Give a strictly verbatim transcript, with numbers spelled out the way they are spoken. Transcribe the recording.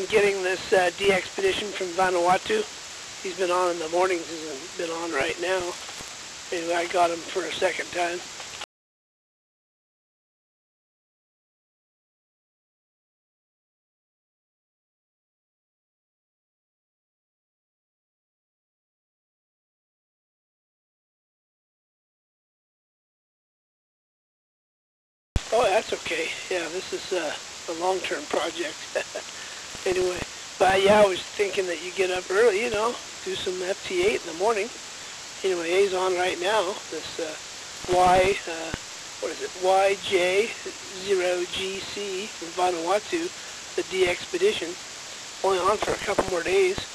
been getting this uh, D-Expedition from Vanuatu. He's been on in the mornings, he's been on right now. Anyway, I got him for a second time. Oh, that's okay. Yeah, this is uh, a long-term project. Anyway, but yeah, I was thinking that you get up early, you know, do some F T eight in the morning. Anyway, he's on right now. This uh, Y, uh, what is it? Y J zero G C from Vanuatu, the D-Expedition. Only on for a couple more days.